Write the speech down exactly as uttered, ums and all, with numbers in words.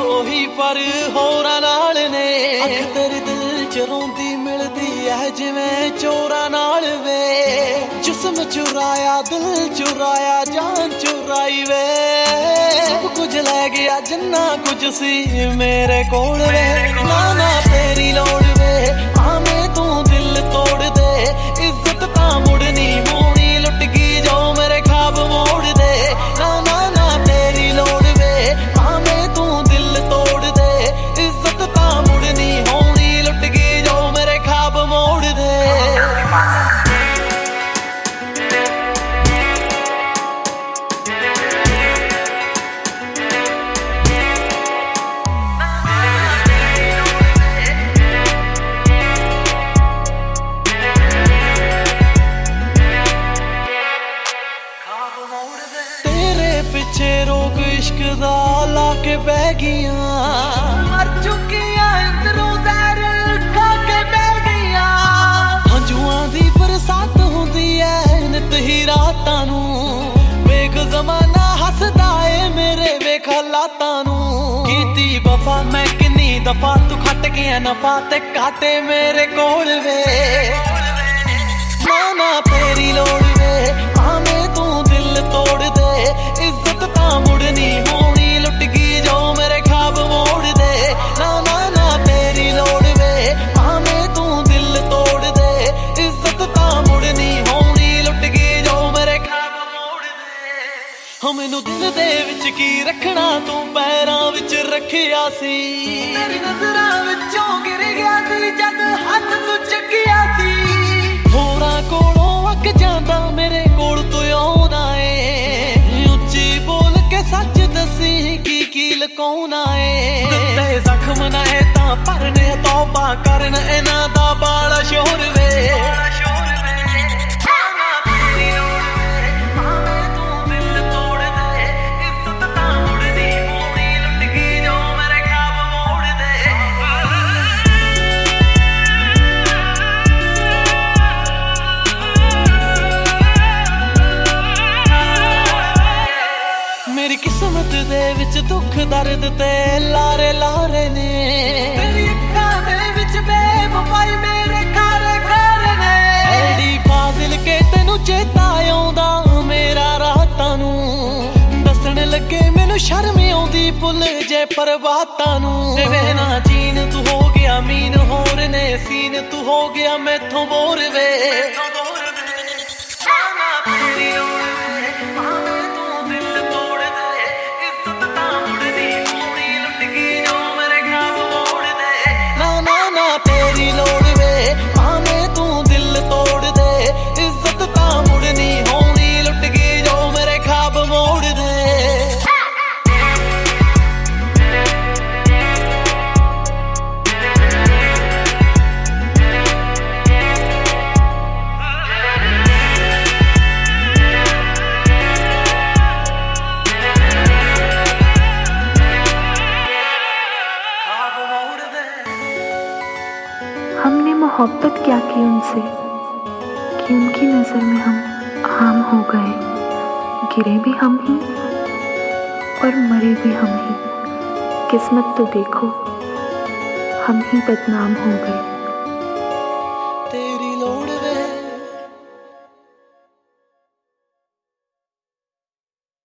ਉਹੀ ਪਰ ਹੋਰਾਂ ਨਾਲ ਨੇ। ਅੱਖ ਤੇਰੇ ਦਿਲ ਚ ਰੋਂਦੀ ਮਿਲਦੀ ਐ ਜਿਵੇਂ ਚੋਰਾਂ ਨਾਲ ਵੇ। ਜਿਸਮ ਚੁਰਾਇਆ ਦਿਲ ਚੁਰਾਇਆ ਜਾਨ ਚੁਰਾਈ ਵੇ। ਸਭ ਕੁਝ ਲੈ ਗਿਆ ਜਿੰਨਾ ਕੁਝ ਸੀ ਮੇਰੇ ਕੋਲ ਵੇ। ਨਾ ਨਾ ਤੇਰੀ ਲੋੜ ਵੇ ਭਾਵੇਂ ਤੂੰ ਦਿਲ ਤੋੜ ਦੇ। ਇੱਜ਼ਤ ਤਾਂ ਮੁੜਨੀ ਹੋਣੀ ਲੁੱਟ ਗਈ ਜੋ ਮੇਰੇ ਖਾਬ ਮੋੜ ਦੇ। ਨਾ ਨਾ ਨਾ ਤੇਰੀ ਲੋੜ ਵੇ ਭਾਵੇਂ ਤੂੰ ਦਿਲ ਤੋੜ ਦੇ। ਇੱਜ਼ਤ ਤਾਂ ਮੁੜਨੀ ਹੋਣੀ ਲੁੱਟ ਗਈ ਜੋ ਮੇਰੇ ਖਾਬ ਮੋੜ ਦੇ। ਤੇਰੇ ਪਿੱਛੇ ਰੋਗ ਇਸ਼ਕ ਦਾ ਲਾ ਕੇ ਬਹਿ ਗਈਆਂ। ਮਰ ਚੁੱਕੀਆਂ ਅੰਦਰੋਂ ਜ਼ਹਿਰ ਖਾ ਕੇ ਬਹਿ ਗਈਆਂ। ਹੰਝੂਆਂ ਦੀ ਬਰਸਾਤ ਹੁੰਦੀ ਐ ਨਿਤ ਹੀ ਰਾਤਾਂ ਨੂੰ। ਵੇਖ ਜ਼ਮਾਨਾ ਹੱਸਦਾ ਏ ਮੇਰੇ ਵੇਖ ਹਾਲਾਤਾਂ ਨੂੰ। ਕੀਤੀ ਵਫਾ ਮੈਂ ਕਿੰਨੀ ਦਫਾ ਤੂੰ ਖੱਟ ਗਿਆ ਨਫਾ ਤੇ ਕਾਟੇ ਮੇਰੇ ਕੋਲ ਵੇ। ਨਾ ਨਾ ਤੇਰੀ ਲੋੜ ਵੇ ਭਾਵੇਂ ਤੂੰ ਦਿਲ ਤੋੜ ਦੇ। ਇੱਜ਼ਤ ਤਾਂ ਮੁੜਨੀ ਹੋਣੀ ਲੁੱਟ ਗਈ ਜੋ ਮੇਰੇ ਖਾਬ ਮੋੜ ਦੇ। ਨਾ ਨਾ ਨਾ ਤੇਰੀ ਲੋੜ ਵੇ ਭਾਵੇਂ ਤੂੰ ਦਿਲ ਤੋੜ ਦੇ। ਇੱਜ਼ਤ ਤਾਂ ਮੁੜਨੀ ਹੋਣੀ ਲੁੱਟ ਗਈ ਜੋ ਮੇਰੇ ਖਾਬ ਮੋੜ ਦੇ। ਹੋ ਮੈਨੂੰ ਦਿਲ ਦੇ ਵਿੱਚ ਕੀ ਰੱਖਣਾ ਤੂੰ ਪੈਰਾਂ ਵਿੱਚ ਰੱਖਿਆ ਸੀ। ਤੇਰੀ ਨਜ਼ਰਾਂ ਵਿੱਚੋਂ ਗਿਰ ਗਿਆ ਸੀ ਜਦ ਹੱਥ ਤੂੰ ਚੱਕਿਆ ਸੀ। ਹੋਰਾਂ ਕੋਲੋਂ ਅੱਕ ਜਾਂਦਾ ਮੇਰੇ ਕੋਲ ਤੂੰ ਆਉਣਾ ਏ। ਉੱਚੀ ਬੋਲ ਕੇ ਸੱਚ ਦੱਸੀ ਕੀ ਕੀ ਲੁਕਾਉਣਾ ਏ। ਦਿੱਤੇ ਜ਼ਖਮ ਨਾ ਏ ਤਾਂ ਭਰਨੇ ਤੌਬਾ ਕਰਨ ਇਹਨਾਂ ਦਾ ਬਾਲਾ ਸ਼ੋਰ ਵੇ। ਮੇਰੀ ਕਿਸਮਤ ਦੇ ਵਿੱਚ ਦੁੱਖ ਦਰਦ ਤੇ ਲਾਰੇ ਲਾਰੇ ਨੇ। ਤੇਰੀ ਅੱਖਾਂ ਦੇ ਵਿੱਚ ਬੇਵਫਾਈ ਮੇਰੇ ਖਾਰੇ ਖਾਰੇ ਨੇ। ਐਡੀ ਫਾਜ਼ਿਲ ਕੇ ਤੈਨੂੰ ਚੇਤਾ ਆਉਂਦਾ ਮੇਰਾ ਰਾਤਾਂ ਨੂੰ। ਦੱਸਣ ਲੱਗੇ ਮੈਨੂੰ ਸ਼ਰਮ ਆਉਂਦੀ ਭੁੱਲ ਜੇ ਪਰਬਾਤਾਂ ਨੂੰ। ਵੇ ਨਾ ਜੀਨ ਤੂੰ ਹੋ ਗਿਆ ਮੀਨ ਹੋਰ ਨੇ ਸੀਨ ਤੂੰ ਹੋ ਗਿਆ ਮੈਥੋਂ ਬੋਰ ਵੇ। ਤੇਰੀ ਲੋੜ ਵੇ ਭਾਵੇਂ ਤੂੰ ਦਿਲ ਤੋੜ ਦੇ। ਇੱਜ਼ਤ ਤਾਂ ਮੁੜਨੀ ਹੋਣੀ ਲੁੱਟ ਗਈ ਜੋ ਮੇਰੇ ਖਾਬ ਮੋੜ ਦੇ। हमने मोहब्बत क्या की उनसे कि उनकी नज़र में हम आम हो गए। गिरे भी हम ही और मरे भी हम ही। किस्मत तो देखो हम ही बदनाम हो गए।